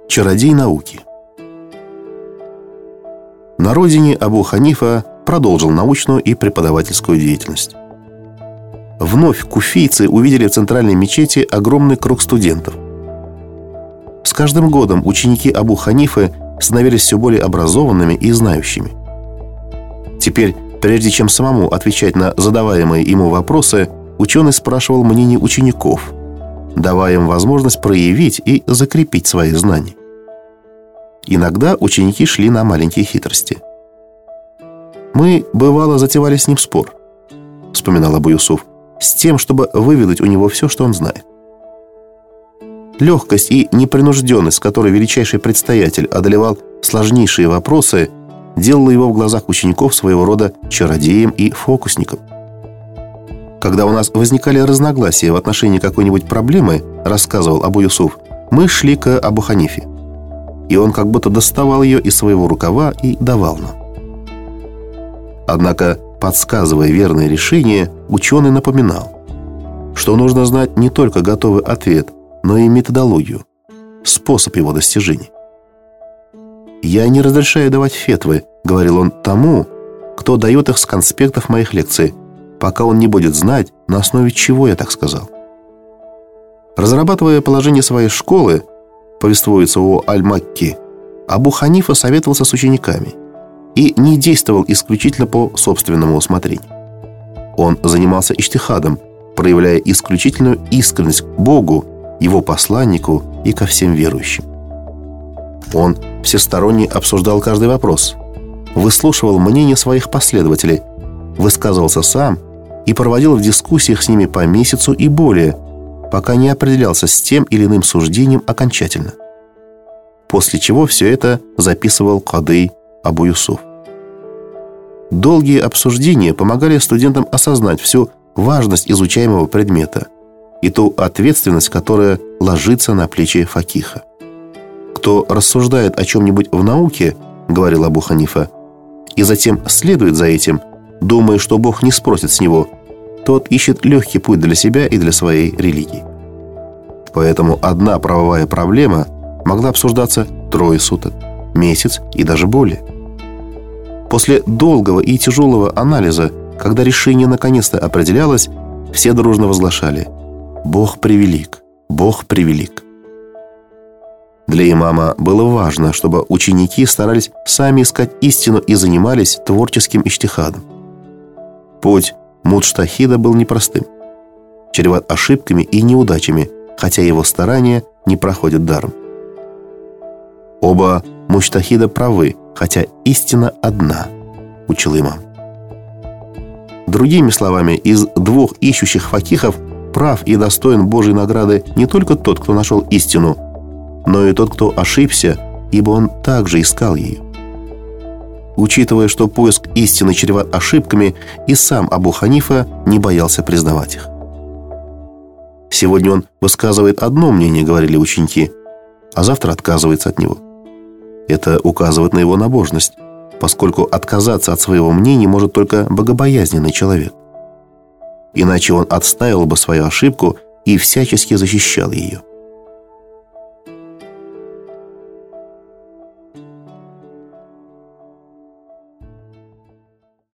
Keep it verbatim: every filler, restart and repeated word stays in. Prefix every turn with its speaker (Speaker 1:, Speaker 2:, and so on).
Speaker 1: Чародей науки. На родине Абу Ханифа продолжил научную и преподавательскую деятельность. Вновь куфийцы увидели в центральной мечети огромный круг студентов. С каждым годом ученики Абу Ханифы становились все более образованными и знающими. Теперь, прежде чем самому отвечать на задаваемые ему вопросы, ученый спрашивал мнение учеников, давая им возможность проявить и закрепить свои знания. Иногда ученики шли на маленькие хитрости. «Мы, бывало, затевали с ним спор», — вспоминал Абу-Юсуф, «с тем, чтобы выведать у него все, что он знает». Легкость и непринужденность, с которой величайший предстоятель одолевал сложнейшие вопросы, делала его в глазах учеников своего рода чародеем и фокусником. Когда у нас возникали разногласия в отношении какой-нибудь проблемы, рассказывал Абу-Юсуф, мы шли к Абу Ханифе, и он как будто доставал ее из своего рукава и давал нам. Однако, подсказывая верное решение, ученый напоминал, что нужно знать не только готовый ответ, но и методологию, способ его достижения. «Я не разрешаю давать фетвы», — говорил он, «тому, кто дает их с конспектов моих лекций, пока он не будет знать, на основе чего я так сказал». Разрабатывая положение своей школы, повествуется о Аль-Макки, Абу Ханифа советовался с учениками и не действовал исключительно по собственному усмотрению. Он занимался иджтихадом, проявляя исключительную искренность к Богу, Его посланнику и ко всем верующим. Он всесторонне обсуждал каждый вопрос, выслушивал мнение своих последователей, высказывался сам и проводил в дискуссиях с ними по месяцу и более, пока не определялся с тем или иным суждением окончательно. После чего все это записывал Кадый Абу-Юсуф. Долгие обсуждения помогали студентам осознать всю важность изучаемого предмета и ту ответственность, которая ложится на плечи факиха. «Кто рассуждает о чем-нибудь в науке, — говорил Абу Ханифа, — и затем следует за этим, думая, что Бог не спросит с него, тот ищет легкий путь для себя и для своей религии». Поэтому одна правовая проблема могла обсуждаться трое суток, месяц и даже более. После долгого и тяжелого анализа, когда решение наконец-то определялось, все дружно возглашали: «Бог превелик, Бог превелик». Для имама было важно, чтобы ученики старались сами искать истину и занимались творческим иджтихадом. Путь муджтахида был непростым, чреват ошибками и неудачами, хотя его старания не проходят даром. Оба муджтахида правы, хотя истина одна, учил имам. Другими словами, из двух ищущих факихов прав и достоин Божьей награды не только тот, кто нашел истину, но и тот, кто ошибся, ибо он также искал ее. Учитывая, что поиск истины чреват ошибками, и сам Абу Ханифа не боялся признавать их. Сегодня он высказывает одно мнение, говорили ученики, а завтра отказывается от него. Это указывает на его набожность, поскольку отказаться от своего мнения может только богобоязненный человек. Иначе он отстаивал бы свою ошибку и всячески защищал ее.